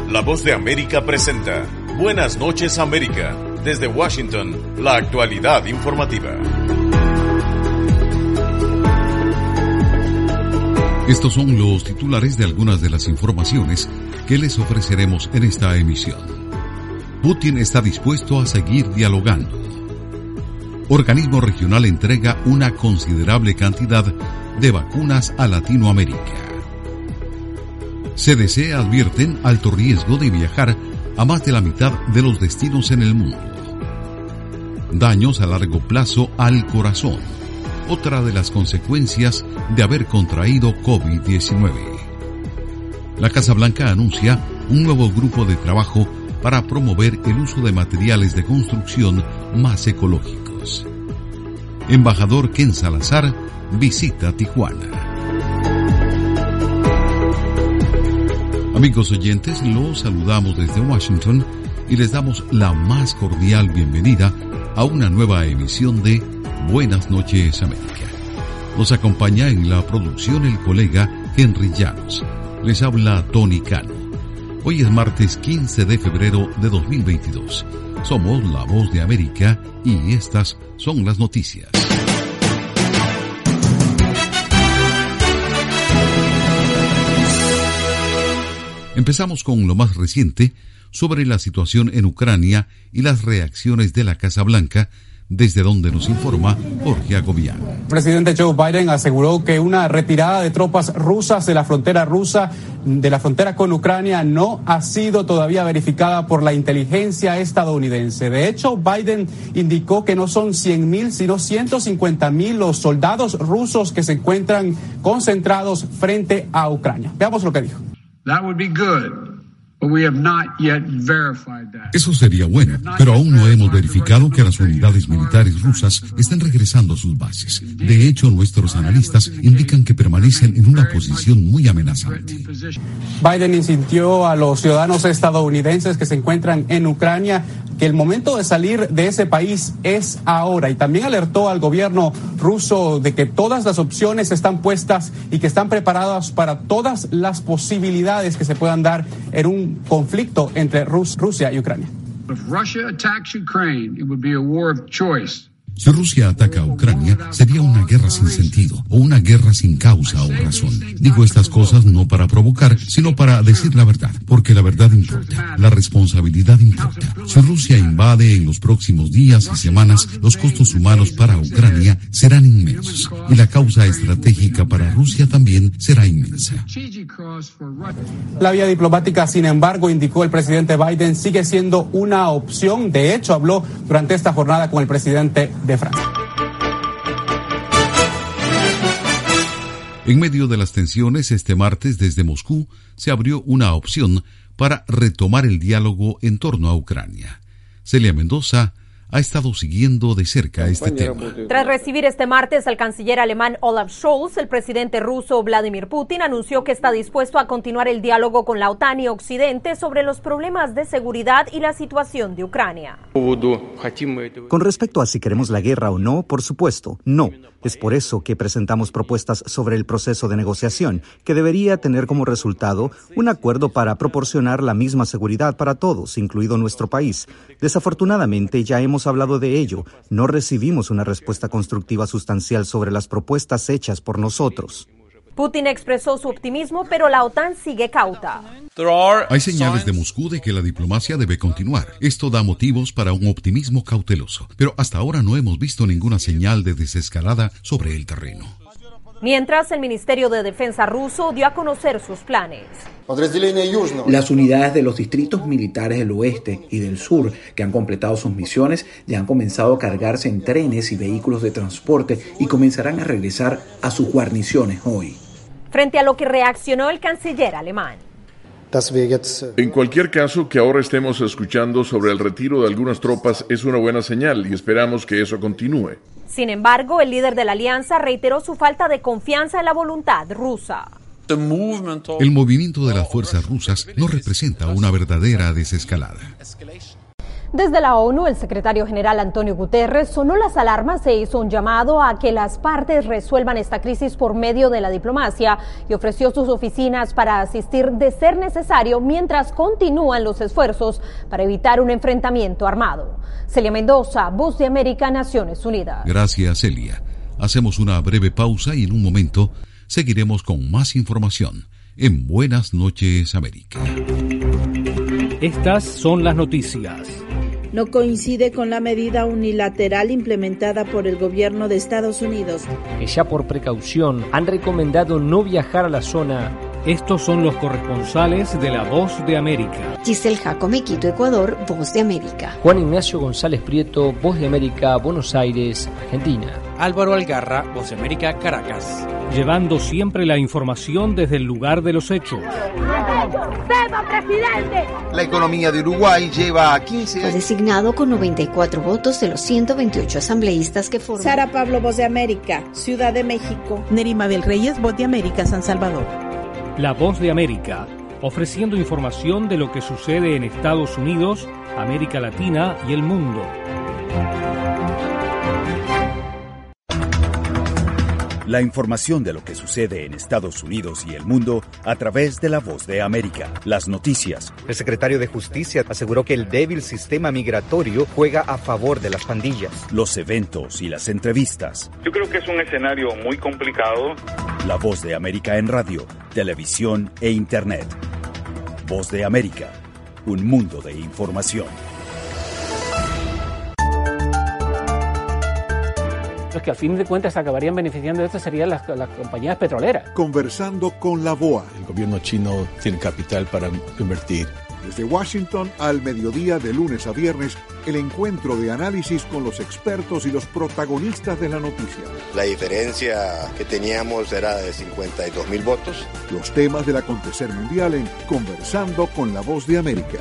La Voz de América presenta Buenas noches, América. Desde Washington, la actualidad informativa. Estos son los titulares de algunas de las informaciones que les ofreceremos en esta emisión. Putin está dispuesto a seguir dialogando. Organismo regional entrega una considerable cantidad de vacunas a Latinoamérica. CDC advierten alto riesgo de viajar a más de la mitad de los destinos en el mundo. Daños a largo plazo al corazón, otra de las consecuencias de haber contraído COVID-19. La Casa Blanca anuncia un nuevo grupo de trabajo para promover el uso de materiales de construcción más ecológicos. Embajador Ken Salazar visita Tijuana. Amigos oyentes, los saludamos desde Washington y les damos la más cordial bienvenida a una nueva emisión de Buenas noches, América. Nos acompaña en la producción el colega Henry Llanos. Les habla Tony Cano. Hoy es martes 15 de febrero de 2022. Somos La Voz de América y estas son las noticias. Empezamos con lo más reciente sobre la situación en Ucrania y las reacciones de la Casa Blanca, desde donde nos informa Jorge Agobián. El presidente Joe Biden aseguró que una retirada de tropas rusas de la frontera con Ucrania no ha sido todavía verificada por la inteligencia estadounidense. De hecho, Biden indicó que no son 100,000, sino 150,000 los soldados rusos que se encuentran concentrados frente a Ucrania. Veamos lo que dijo. That would be good, but we have not yet verified that. Eso sería bueno, pero aún no hemos verificado que las unidades militares rusas están regresando a sus bases. De hecho, nuestros analistas indican que permanecen en una posición muy amenazante. Biden insistió a los ciudadanos estadounidenses que se encuentran en Ucrania que el momento de salir de ese país es ahora, y también alertó al gobierno ruso de que todas las opciones están puestas y que están preparadas para todas las posibilidades que se puedan dar en un conflicto entre Rusia y Ucrania. If Russia attacks Ukraine, it would be a war of choice. Si Rusia ataca a Ucrania, sería una guerra sin sentido, o una guerra sin causa o razón. Digo estas cosas no para provocar, sino para decir la verdad, porque la verdad importa, la responsabilidad importa. Si Rusia invade en los próximos días y semanas, los costos humanos para Ucrania serán inmensos, y la causa estratégica para Rusia también será inmensa. La vía diplomática, sin embargo, indicó el presidente Biden, sigue siendo una opción. De hecho, habló durante esta jornada con el presidente de Francia. En medio de las tensiones, este martes desde Moscú se abrió una opción para retomar el diálogo en torno a Ucrania. Celia Mendoza ha estado siguiendo de cerca este tema. Tras recibir este martes al canciller alemán Olaf Scholz, el presidente ruso Vladimir Putin anunció que está dispuesto a continuar el diálogo con la OTAN y Occidente sobre los problemas de seguridad y la situación de Ucrania. Con respecto a si queremos la guerra o no, por supuesto, no. Es por eso que presentamos propuestas sobre el proceso de negociación, que debería tener como resultado un acuerdo para proporcionar la misma seguridad para todos, incluido nuestro país. Desafortunadamente, ya hemos hablado de ello. No recibimos una respuesta constructiva sustancial sobre las propuestas hechas por nosotros. Putin expresó su optimismo, pero la OTAN sigue cauta. Hay señales de Moscú de que la diplomacia debe continuar. Esto da motivos para un optimismo cauteloso, pero hasta ahora no hemos visto ninguna señal de desescalada sobre el terreno. Mientras, el Ministerio de Defensa ruso dio a conocer sus planes. Las unidades de los distritos militares del oeste y del sur que han completado sus misiones ya han comenzado a cargarse en trenes y vehículos de transporte y comenzarán a regresar a sus guarniciones hoy. Frente a lo que reaccionó el canciller alemán. En cualquier caso, que ahora estemos escuchando sobre el retiro de algunas tropas es una buena señal y esperamos que eso continúe. Sin embargo, el líder de la alianza reiteró su falta de confianza en la voluntad rusa. El movimiento de las fuerzas rusas no representa una verdadera desescalada. Desde la ONU, el secretario general Antonio Guterres sonó las alarmas e hizo un llamado a que las partes resuelvan esta crisis por medio de la diplomacia y ofreció sus oficinas para asistir de ser necesario mientras continúan los esfuerzos para evitar un enfrentamiento armado. Celia Mendoza, Voz de América, Naciones Unidas. Gracias, Celia. Hacemos una breve pausa y en un momento seguiremos con más información en Buenas Noches, América. Estas son las noticias. No coincide con la medida unilateral implementada por el gobierno de Estados Unidos, que ya por precaución han recomendado no viajar a la zona. Estos son los corresponsales de La Voz de América. Giselle Jacome, Quito, Ecuador, Voz de América. Juan Ignacio González Prieto, Voz de América, Buenos Aires, Argentina. Álvaro Algarra, Voz de América, Caracas. Llevando siempre la información desde el lugar de los hechos. La economía de Uruguay lleva a 15 años. Fue designado con 94 votos de los 128 asambleístas que forman. Sara Pablo, Voz de América, Ciudad de México. Nerimabel Reyes, Voz de América, San Salvador. La Voz de América, ofreciendo información de lo que sucede en Estados Unidos, América Latina y el mundo. La información de lo que sucede en Estados Unidos y el mundo a través de La Voz de América. Las noticias. El secretario de Justicia aseguró que el débil sistema migratorio juega a favor de las pandillas. Los eventos y las entrevistas. Yo creo que es un escenario muy complicado. La Voz de América en radio, televisión e internet. Voz de América, un mundo de información. Los que al fin de cuentas acabarían beneficiando de esto serían las compañías petroleras. Conversando con la BOA. El gobierno chino tiene capital para invertir. Desde Washington al mediodía de lunes a viernes, el encuentro de análisis con los expertos y los protagonistas de la noticia. La diferencia que teníamos era de 52,000 votos. Los temas del acontecer mundial en Conversando con la Voz de América.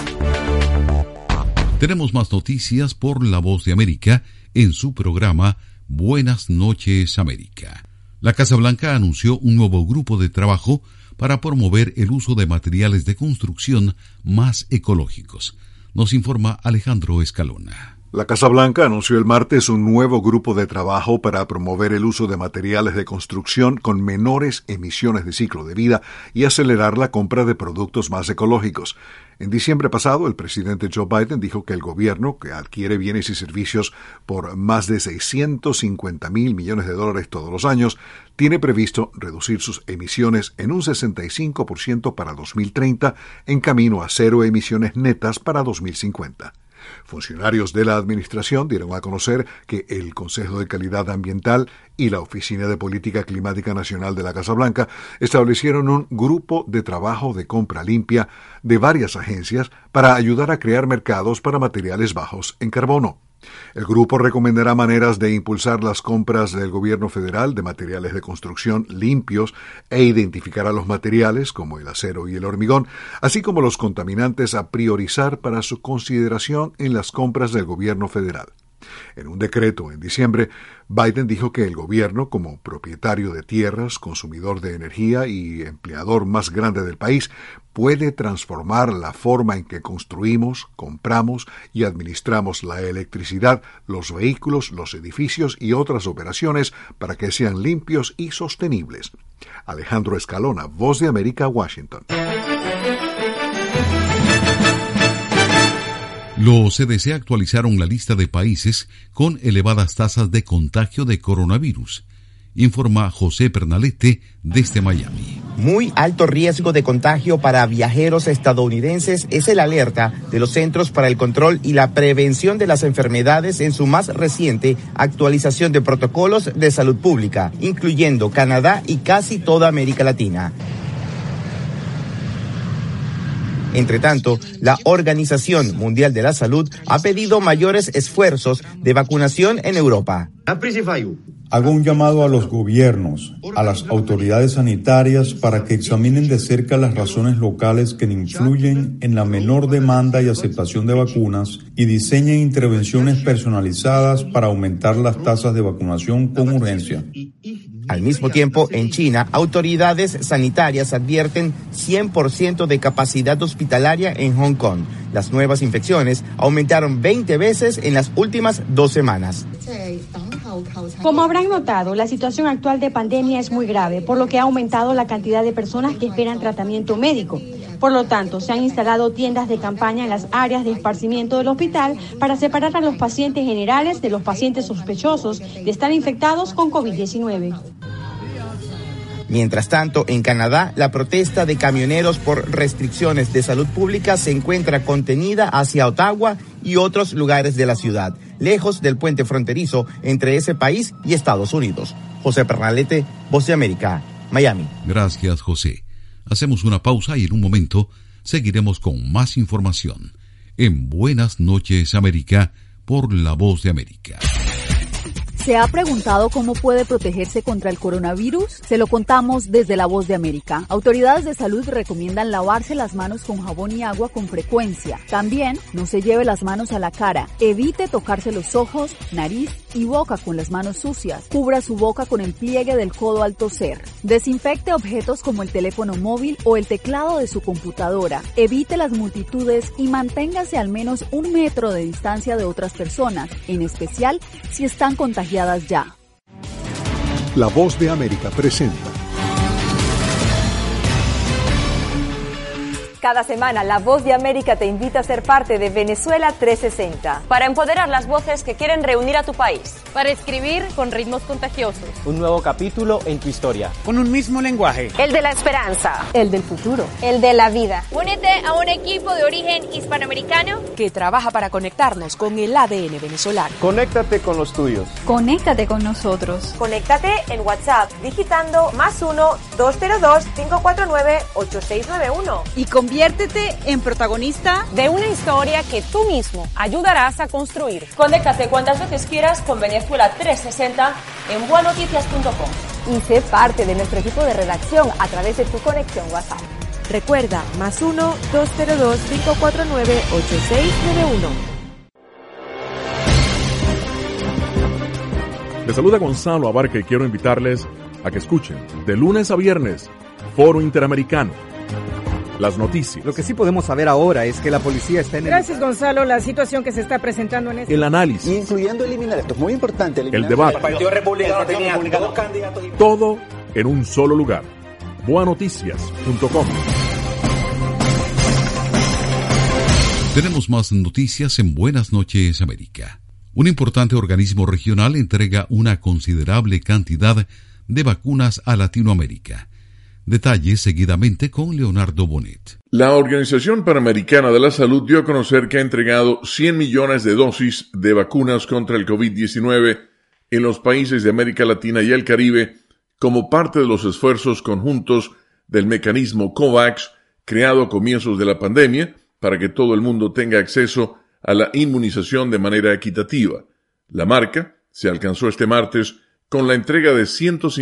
Tenemos más noticias por La Voz de América en su programa Buenas Noches, América. La Casa Blanca anunció un nuevo grupo de trabajo para promover el uso de materiales de construcción más ecológicos. Nos informa Alejandro Escalona. La Casa Blanca anunció el martes un nuevo grupo de trabajo para promover el uso de materiales de construcción con menores emisiones de ciclo de vida y acelerar la compra de productos más ecológicos. En diciembre pasado, el presidente Joe Biden dijo que el gobierno, que adquiere bienes y servicios por más de $650 mil millones todos los años, tiene previsto reducir sus emisiones en un 65% para 2030, en camino a cero emisiones netas para 2050. Funcionarios de la administración dieron a conocer que el Consejo de Calidad Ambiental y la Oficina de Política Climática Nacional de la Casa Blanca establecieron un grupo de trabajo de compra limpia de varias agencias para ayudar a crear mercados para materiales bajos en carbono. El grupo recomendará maneras de impulsar las compras del gobierno federal de materiales de construcción limpios e identificará los materiales, como el acero y el hormigón, así como los contaminantes a priorizar para su consideración en las compras del gobierno federal. En un decreto en diciembre, Biden dijo que el gobierno, como propietario de tierras, consumidor de energía y empleador más grande del país, puede transformar la forma en que construimos, compramos y administramos la electricidad, los vehículos, los edificios y otras operaciones para que sean limpios y sostenibles. Alejandro Escalona, Voz de América, Washington. Los CDC actualizaron la lista de países con elevadas tasas de contagio de coronavirus, informa José Pernalete desde Miami. Muy alto riesgo de contagio para viajeros estadounidenses es el alerta de los Centros para el Control y la Prevención de las Enfermedades en su más reciente actualización de protocolos de salud pública, incluyendo Canadá y casi toda América Latina. Entre tanto, la Organización Mundial de la Salud ha pedido mayores esfuerzos de vacunación en Europa. Hago un llamado a los gobiernos, a las autoridades sanitarias para que examinen de cerca las razones locales que influyen en la menor demanda y aceptación de vacunas y diseñen intervenciones personalizadas para aumentar las tasas de vacunación con urgencia. Al mismo tiempo, en China, autoridades sanitarias advierten 100% de capacidad hospitalaria en Hong Kong. Las nuevas infecciones aumentaron 20 veces en las últimas 2 semanas. Como habrán notado, la situación actual de pandemia es muy grave, por lo que ha aumentado la cantidad de personas que esperan tratamiento médico. Por lo tanto, se han instalado tiendas de campaña en las áreas de esparcimiento del hospital para separar a los pacientes generales de los pacientes sospechosos de estar infectados con COVID-19. Mientras tanto, en Canadá, la protesta de camioneros por restricciones de salud pública se encuentra contenida hacia Ottawa y otros lugares de la ciudad, lejos del puente fronterizo entre ese país y Estados Unidos. José Pernalete, Voz de América, Miami. Gracias, José. Hacemos una pausa y en un momento seguiremos con más información en Buenas noches, América, por La Voz de América. ¿Se ha preguntado cómo puede protegerse contra el coronavirus? Se lo contamos desde La Voz de América. Autoridades de salud recomiendan lavarse las manos con jabón y agua con frecuencia. También no se lleve las manos a la cara. Evite tocarse los ojos, nariz y boca con las manos sucias. Cubra su boca con el pliegue del codo al toser. Desinfecte objetos como el teléfono móvil o el teclado de su computadora. Evite las multitudes y manténgase al menos 1 metro de distancia de otras personas, en especial si están contagiadas ya. La Voz de América presenta. Cada semana, La Voz de América te invita a ser parte de Venezuela 360. Para empoderar las voces que quieren reunir a tu país. Para escribir con ritmos contagiosos. Un nuevo capítulo en tu historia. Con un mismo lenguaje. El de la esperanza. El del futuro. El de la vida. Únete a un equipo de origen hispanoamericano que trabaja para conectarnos con el ADN venezolano. Conéctate con los tuyos. Conéctate con nosotros. Conéctate en WhatsApp digitando +1 202 549 8691. Y conviértete en protagonista de una historia que tú mismo ayudarás a construir. Conéctate cuantas veces quieras con Venezuela 360 en buenoticias.com. Y sé parte de nuestro equipo de redacción a través de tu conexión WhatsApp. Recuerda, +1 202 549 8691. Les saluda Gonzalo Abarca y quiero invitarles a que escuchen de lunes a viernes Foro Interamericano. Las noticias. Lo que sí podemos saber ahora es que la policía está en Gracias, Gonzalo. La situación que se está presentando en este... El análisis. Incluyendo eliminar, esto es muy importante. El debate. El Partido Republicano tenía 2 candidatos. Todo en un solo lugar. Buenoticias.com. Tenemos más noticias en Buenas noches, América. Un importante organismo regional entrega una considerable cantidad de vacunas a Latinoamérica. Detalles seguidamente con Leonardo Bonet. La Organización Panamericana de la Salud dio a conocer que ha entregado 100 millones de dosis de vacunas contra el COVID-19 en los países de América Latina y el Caribe como parte de los esfuerzos conjuntos del mecanismo COVAX creado a comienzos de la pandemia para que todo el mundo tenga acceso a la inmunización de manera equitativa. La marca se alcanzó este martes con la entrega de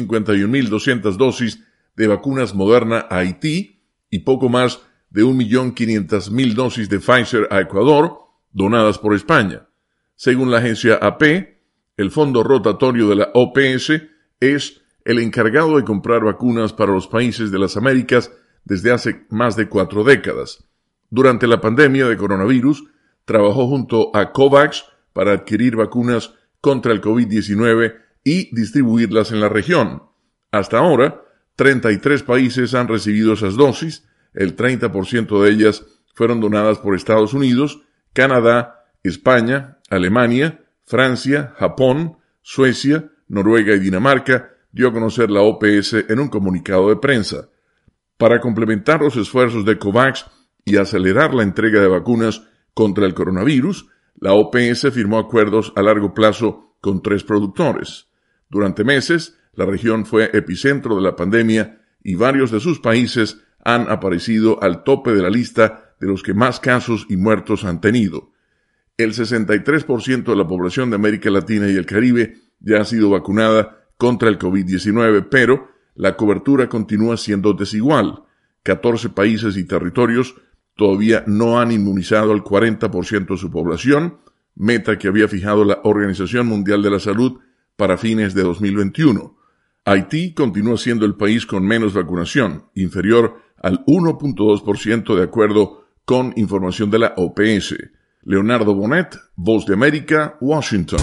151.200 dosis de vacunas Moderna a Haití y poco más de 1.500.000 dosis de Pfizer a Ecuador, donadas por España. Según la agencia AP, el fondo rotatorio de la OPS es el encargado de comprar vacunas para los países de las Américas desde hace más de 4 décadas. Durante la pandemia de coronavirus, trabajó junto a COVAX para adquirir vacunas contra el COVID-19 y distribuirlas en la región. Hasta ahora, 33 países han recibido esas dosis, el 30% de ellas fueron donadas por Estados Unidos, Canadá, España, Alemania, Francia, Japón, Suecia, Noruega y Dinamarca, dio a conocer la OPS en un comunicado de prensa. Para complementar los esfuerzos de COVAX y acelerar la entrega de vacunas contra el coronavirus, la OPS firmó acuerdos a largo plazo con 3 productores. Durante meses, la región fue epicentro de la pandemia y varios de sus países han aparecido al tope de la lista de los que más casos y muertos han tenido. El 63% de la población de América Latina y el Caribe ya ha sido vacunada contra el COVID-19, pero la cobertura continúa siendo desigual. 14 países y territorios todavía no han inmunizado al 40% de su población, meta que había fijado la Organización Mundial de la Salud para fines de 2021. Haití continúa siendo el país con menos vacunación, inferior al 1.2% de acuerdo con información de la OPS. Leonardo Bonet, Voz de América, Washington.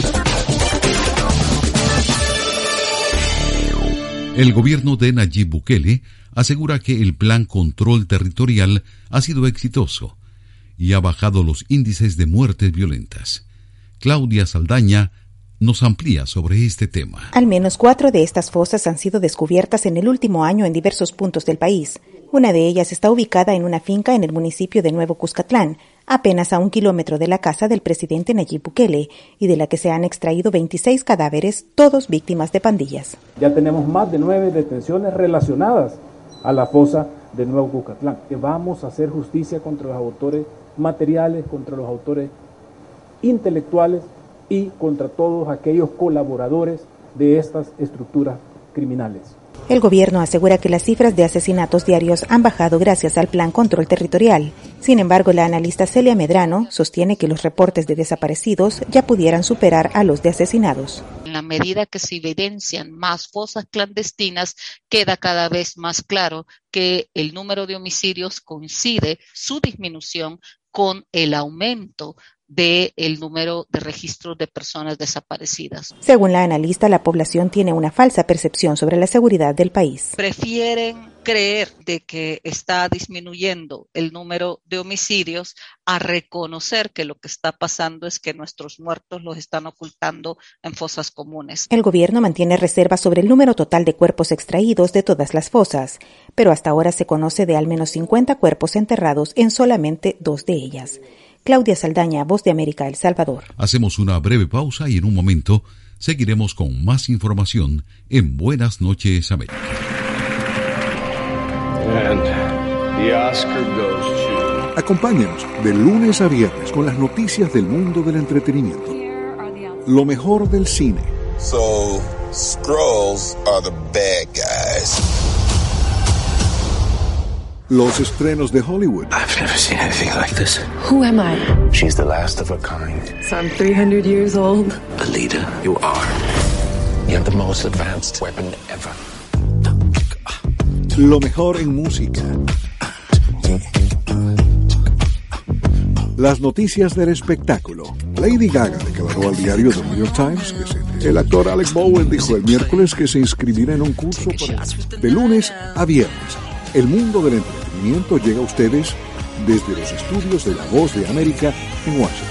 El gobierno de Nayib Bukele asegura que el plan control territorial ha sido exitoso y ha bajado los índices de muertes violentas. Claudia Saldaña nos amplía sobre este tema. Al menos 4 de estas fosas han sido descubiertas en el último año en diversos puntos del país. Una de ellas está ubicada en una finca en el municipio de Nuevo Cuscatlán, apenas a 1 kilómetro de la casa del presidente Nayib Bukele, y de la que se han extraído 26 cadáveres, todos víctimas de pandillas. Ya tenemos más de 9 detenciones relacionadas a la fosa de Nuevo Cuscatlán. Vamos a hacer justicia contra los autores materiales, contra los autores intelectuales y contra todos aquellos colaboradores de estas estructuras criminales. El gobierno asegura que las cifras de asesinatos diarios han bajado gracias al Plan Control Territorial. Sin embargo, la analista Celia Medrano sostiene que los reportes de desaparecidos ya pudieran superar a los de asesinados. En la medida que se evidencian más fosas clandestinas, queda cada vez más claro que el número de homicidios coincide su disminución con el aumento del número de registros de personas desaparecidas. Según la analista, la población tiene una falsa percepción sobre la seguridad del país. Prefieren creer de que está disminuyendo el número de homicidios a reconocer que lo que está pasando es que nuestros muertos los están ocultando en fosas comunes. El gobierno mantiene reservas sobre el número total de cuerpos extraídos de todas las fosas, pero hasta ahora se conoce de al menos 50 cuerpos enterrados en solamente 2 de ellas. Claudia Saldaña, Voz de América, El Salvador. Hacemos una breve pausa y en un momento seguiremos con más información en Buenas Noches América. And the Oscar goes to... Acompáñanos de lunes a viernes con las noticias del mundo del entretenimiento. Lo mejor del cine. So, Skrulls are the bad guys. Los estrenos de Hollywood. I've never seen anything like this. Who am I? She's the last of her kind. So I'm 300 years old. Alita, you are. You have the most advanced weapon ever. Lo mejor en música. Las noticias del espectáculo. Lady Gaga declaró al diario The New York Times que el actor Alec Baldwin dijo el miércoles que se inscribirá en un curso de lunes a viernes. El mundo del entretenimiento llega a ustedes desde los estudios de La Voz de América en Washington.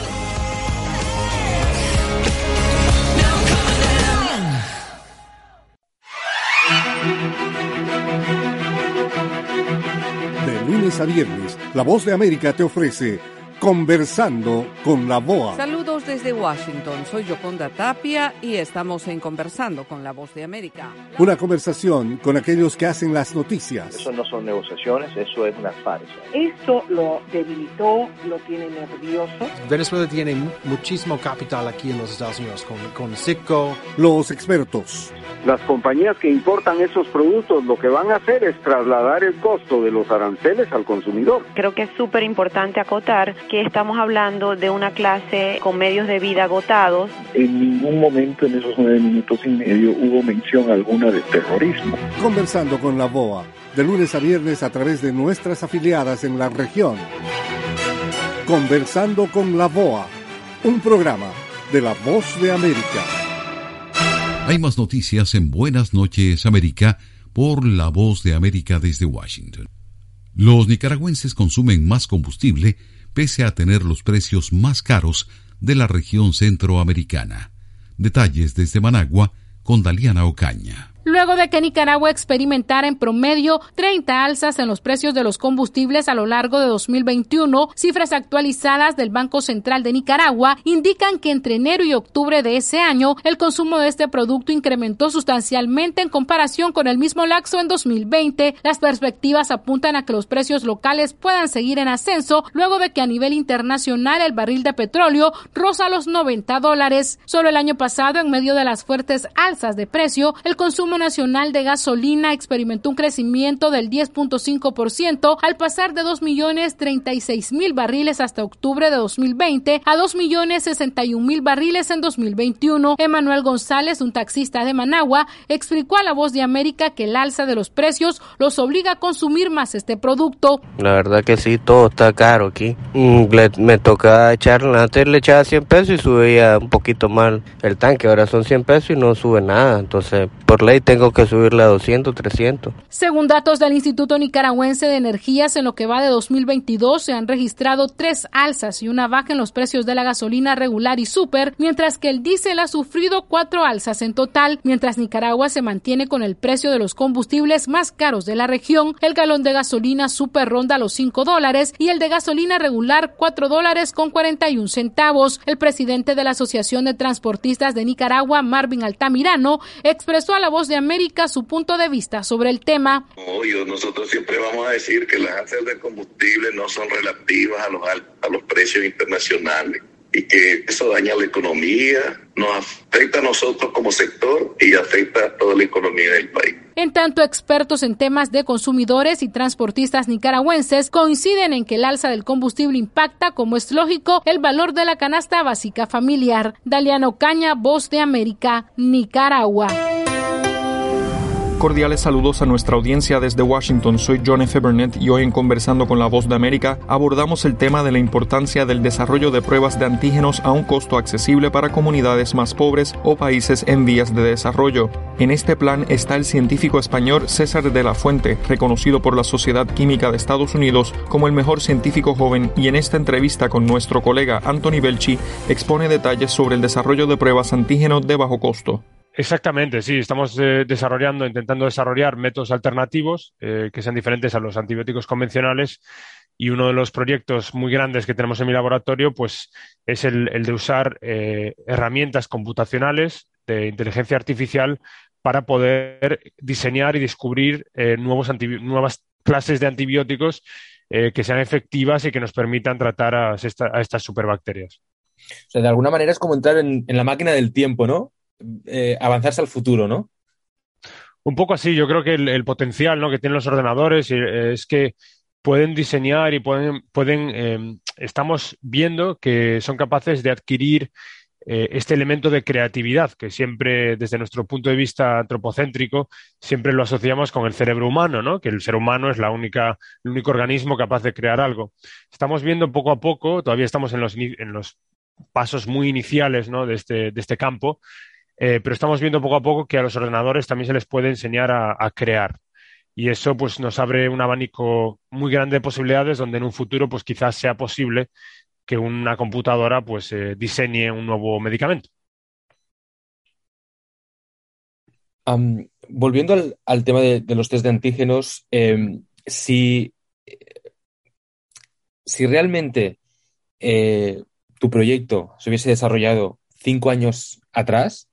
De lunes a viernes, La Voz de América te ofrece Conversando con la BOA. Saludos desde Washington, soy Yoconda Tapia y estamos en Conversando con la Voz de América. Una conversación con aquellos que hacen las noticias. Eso no son negociaciones, eso es una farsa. Esto lo debilitó, lo tiene nervioso. Venezuela tiene muchísimo capital aquí en los Estados Unidos, con Citgo. Los expertos. Las compañías que importan esos productos lo que van a hacer es trasladar el costo de los aranceles al consumidor. Creo que es súper importante acotar que estamos hablando de una clase con medios de vida agotados. En ningún momento en esos 9 minutos y medio hubo mención alguna de terrorismo. Conversando con la BOA, de lunes a viernes a través de nuestras afiliadas en la región. Conversando con la BOA, un programa de La Voz de América. Hay más noticias en Buenas Noches América por La Voz de América desde Washington. Los nicaragüenses consumen más combustible pese a tener los precios más caros de la región centroamericana. Detalles desde Managua con Daliana Ocaña. Luego de que Nicaragua experimentara en promedio 30 alzas en los precios de los combustibles a lo largo de 2021, cifras actualizadas del Banco Central de Nicaragua indican que entre enero y octubre de ese año, el consumo de este producto incrementó sustancialmente en comparación con el mismo lapso en 2020. Las perspectivas apuntan a que los precios locales puedan seguir en ascenso luego de que a nivel internacional el barril de petróleo roza los $90. Solo el año pasado, en medio de las fuertes alzas de precio, el consumo precio nacional de gasolina experimentó un crecimiento del 10.5% al pasar de 2.036.000 barriles hasta octubre de 2020 a 2.061.000 barriles en 2021. Emanuel González, un taxista de Managua, explicó a La Voz de América que el alza de los precios los obliga a consumir más este producto. La verdad que sí, todo está caro aquí. Me toca antes le echaba 100 pesos y subía un poquito más el tanque, ahora son 100 pesos y no sube nada, entonces por ley tengo que subirle a 200, 300. Según datos del Instituto Nicaragüense de Energías, en lo que va de 2022 se han registrado 3 alzas y una baja en los precios de la gasolina regular y súper, mientras que el diésel ha sufrido 4 alzas en total. Mientras Nicaragua se mantiene con el precio de los combustibles más caros de la región, el galón de gasolina súper ronda los $5 y el de gasolina regular $4.41. El presidente de la Asociación de Transportistas de Nicaragua, Marvin Altamirano, expresó a La Voz de América su punto de vista sobre el tema. Nosotros siempre vamos a decir que las alzas del combustible no son relativas a los precios internacionales y que eso daña la economía, nos afecta a nosotros como sector y afecta a toda la economía del país. En tanto, expertos en temas de consumidores y transportistas nicaragüenses coinciden en que el alza del combustible impacta, como es lógico, el valor de la canasta básica familiar. Daliana Ocaña, Voz de América, Nicaragua. Cordiales saludos a nuestra audiencia desde Washington. Soy John F. Burnett y hoy en Conversando con La Voz de América abordamos el tema de la importancia del desarrollo de pruebas de antígenos a un costo accesible para comunidades más pobres o países en vías de desarrollo. En este plan está el científico español César de la Fuente, reconocido por la Sociedad Química de Estados Unidos como el mejor científico joven, y en esta entrevista con nuestro colega Anthony Belchi expone detalles sobre el desarrollo de pruebas antígenos de bajo costo. Exactamente, sí, estamos intentando desarrollar métodos alternativos que sean diferentes a los antibióticos convencionales, y uno de los proyectos muy grandes que tenemos en mi laboratorio pues es el de usar herramientas computacionales de inteligencia artificial para poder diseñar y descubrir nuevas clases de antibióticos que sean efectivas y que nos permitan tratar a estas superbacterias. O sea, de alguna manera es como entrar en la máquina del tiempo, ¿no? Avanzarse al futuro, ¿no? Un poco así. Yo creo que el potencial, ¿no?, que tienen los ordenadores es que pueden diseñar y estamos viendo que son capaces de adquirir este elemento de creatividad que siempre, desde nuestro punto de vista antropocéntrico, siempre lo asociamos con el cerebro humano, ¿no? Que el ser humano es el único organismo capaz de crear algo. Estamos viendo poco a poco, todavía estamos en los pasos muy iniciales, ¿no?, de este campo, pero estamos viendo poco a poco que a los ordenadores también se les puede enseñar a crear. Y eso pues nos abre un abanico muy grande de posibilidades donde en un futuro pues quizás sea posible que una computadora pues diseñe un nuevo medicamento. Volviendo al tema de los test de antígenos, si realmente tu proyecto se hubiese desarrollado 5 años atrás,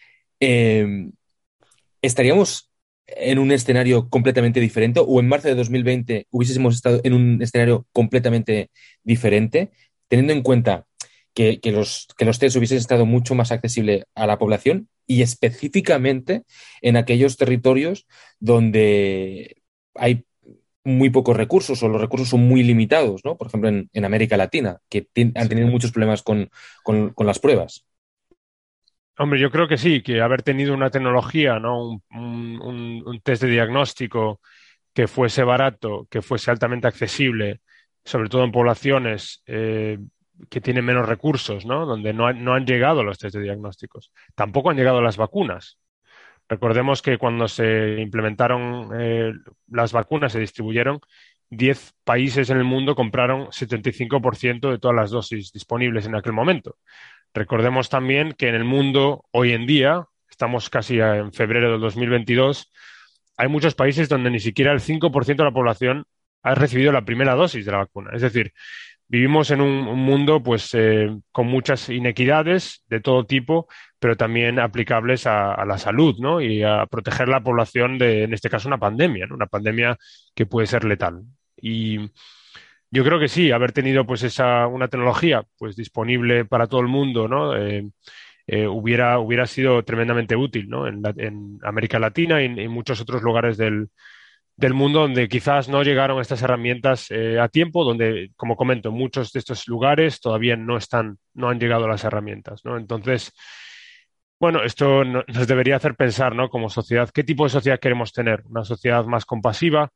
¿estaríamos en un escenario completamente diferente? ¿O en marzo de 2020 hubiésemos estado en un escenario completamente diferente, teniendo en cuenta que los test hubiesen estado mucho más accesibles a la población y específicamente en aquellos territorios donde hay muy pocos recursos o los recursos son muy limitados, ¿no? Por ejemplo, en América Latina, que han tenido muchos problemas con las pruebas? Hombre, yo creo que sí, que haber tenido una tecnología, ¿no?, un test de diagnóstico que fuese barato, que fuese altamente accesible, sobre todo en poblaciones que tienen menos recursos, ¿no?, donde no han llegado los test de diagnósticos. Tampoco han llegado las vacunas. Recordemos que cuando se implementaron las vacunas, se distribuyeron, 10 países en el mundo compraron 75% de todas las dosis disponibles en aquel momento. Recordemos también que en el mundo, hoy en día, estamos casi en febrero del 2022, hay muchos países donde ni siquiera el 5% de la población ha recibido la primera dosis de la vacuna. Es decir, vivimos en un mundo pues con muchas inequidades de todo tipo, pero también aplicables a la salud, ¿no?, y a proteger la población de, en este caso, una pandemia, ¿no?, una pandemia que puede ser letal. Y yo creo que sí, haber tenido pues una tecnología pues disponible para todo el mundo, ¿no?, hubiera sido tremendamente útil, ¿no? En América Latina y en muchos otros lugares del mundo donde quizás no llegaron estas herramientas a tiempo, donde, como comento, en muchos de estos lugares todavía no han llegado las herramientas, ¿no? Entonces, bueno, esto nos debería hacer pensar, ¿no? Como sociedad, ¿qué tipo de sociedad queremos tener? ¿Una sociedad más compasiva,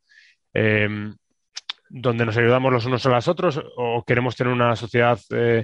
donde nos ayudamos los unos a los otros, o queremos tener una sociedad,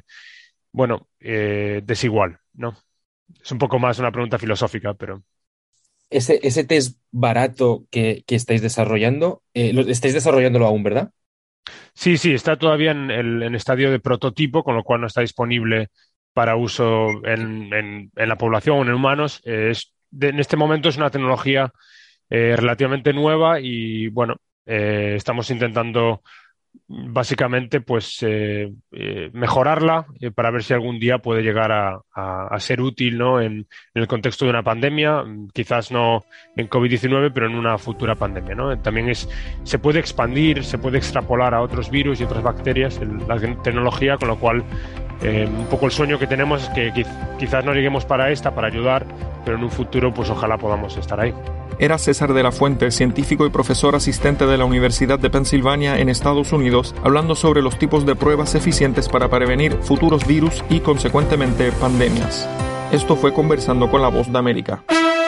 desigual, ¿no? Es un poco más una pregunta filosófica, pero... Ese test barato que estáis desarrollando, estáis desarrollándolo aún, ¿verdad? Sí, está todavía en estadio de prototipo, con lo cual no está disponible para uso en la población o en humanos. En este momento es una tecnología relativamente nueva y, bueno, estamos intentando básicamente pues mejorarla para ver si algún día puede llegar a ser útil, ¿no? En el contexto de una pandemia, quizás no en COVID-19, pero en una futura pandemia, ¿no? También se puede expandir, se puede extrapolar a otros virus y otras bacterias la tecnología, con lo cual un poco el sueño que tenemos es que quizás no lleguemos para ayudar, pero en un futuro pues ojalá podamos estar ahí. Era César de la Fuente, científico y profesor asistente de la Universidad de Pensilvania en Estados Unidos, hablando sobre los tipos de pruebas eficientes para prevenir futuros virus y, consecuentemente, pandemias. Esto fue Conversando con la Voz de América.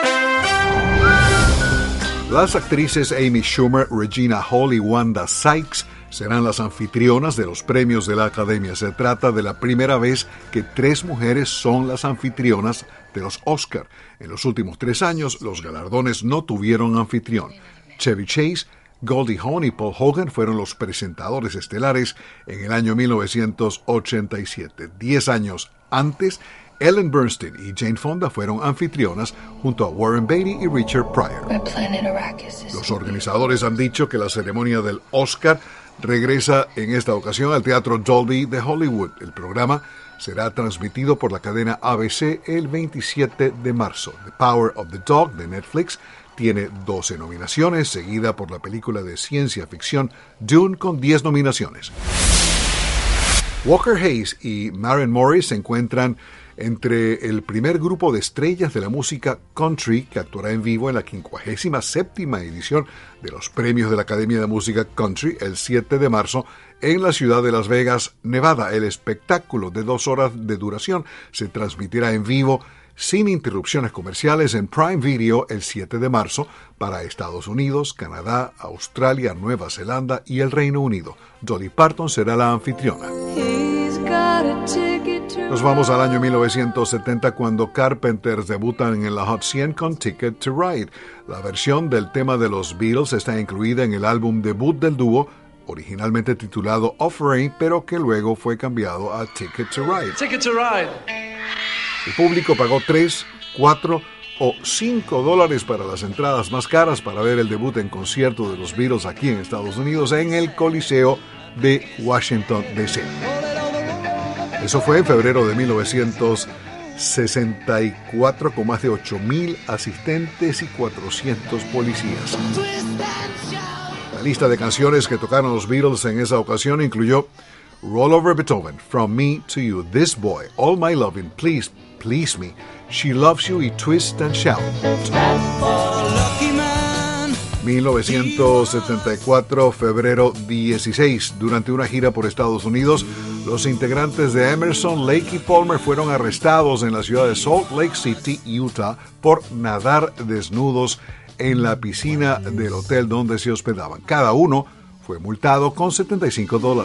Las actrices Amy Schumer, Regina Hall y Wanda Sykes serán las anfitrionas de los premios de la Academia. Se trata de la primera vez que 3 mujeres son las anfitrionas de los Oscar. En los últimos 3 años, los galardones no tuvieron anfitrión. Chevy Chase, Goldie Hawn y Paul Hogan fueron los presentadores estelares en el año 1987. 10 años antes, Ellen Bernstein y Jane Fonda fueron anfitrionas junto a Warren Beatty y Richard Pryor. Los organizadores han dicho que la ceremonia del Oscar regresa en esta ocasión al Teatro Dolby de Hollywood. El programa será transmitido por la cadena ABC el 27 de marzo. The Power of the Dog de Netflix tiene 12 nominaciones, seguida por la película de ciencia ficción Dune con 10 nominaciones. Walker Hayes y Maren Morris se encuentran entre el primer grupo de estrellas de la música country que actuará en vivo en la 57ª edición de los premios de la Academia de Música Country el 7 de marzo en la ciudad de Las Vegas, Nevada. El espectáculo de 2 horas de duración se transmitirá en vivo sin interrupciones comerciales en Prime Video el 7 de marzo para Estados Unidos, Canadá, Australia, Nueva Zelanda y el Reino Unido. Dolly Parton será la anfitriona. Nos vamos al año 1970 cuando Carpenters debutan en la Hot 100 con Ticket to Ride. La versión del tema de los Beatles está incluida en el álbum debut del dúo, originalmente titulado Offering, pero que luego fue cambiado a Ticket to Ride. Ticket to Ride. El público pagó $3, $4 o $5 para las entradas más caras para ver el debut en concierto de los Beatles aquí en Estados Unidos en el Coliseo de Washington, D.C. Eso fue en febrero de 1964 con más de 8,000 asistentes y 400 policías. La lista de canciones que tocaron los Beatles en esa ocasión incluyó Roll Over Beethoven, From Me to You, This Boy, All My Lovin', Please, Please Me, She Loves You y Twist and Shout. 1974, febrero 16. Durante una gira por Estados Unidos, los integrantes de Emerson, Lake y Palmer fueron arrestados en la ciudad de Salt Lake City, Utah, por nadar desnudos en la piscina del hotel donde se hospedaban. Cada uno fue multado con $75.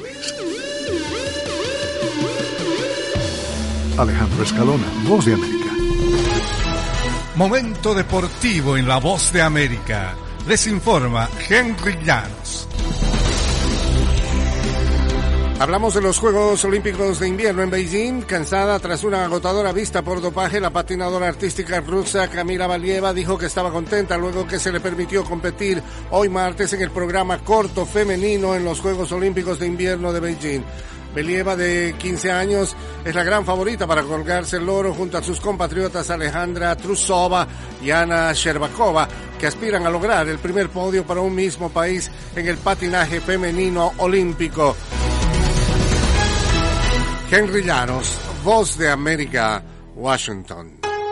Alejandro Escalona, Voz de América. Momento deportivo en La Voz de América. Les informa Henry Llanos. Hablamos de los Juegos Olímpicos de Invierno en Beijing. Cansada tras una agotadora vista por dopaje, la patinadora artística rusa Kamila Valieva dijo que estaba contenta luego que se le permitió competir hoy martes en el programa corto femenino en los Juegos Olímpicos de Invierno de Beijing. Valieva, de 15 años, es la gran favorita para colgarse el oro junto a sus compatriotas Alejandra Trusova y Ana Sherbakova, que aspiran a lograr el primer podio para un mismo país en el patinaje femenino olímpico. Henry Llanos, Voz de América, Washington.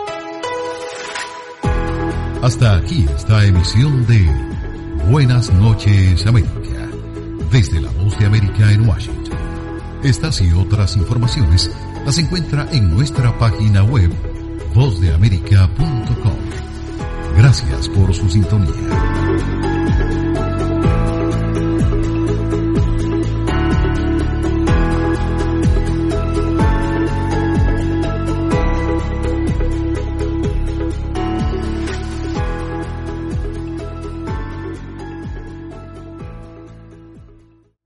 Hasta aquí esta emisión de Buenas noches América, desde la Voz de América en Washington. Estas y otras informaciones las encuentra en nuestra página web vozdeamerica.com. Gracias por su sintonía.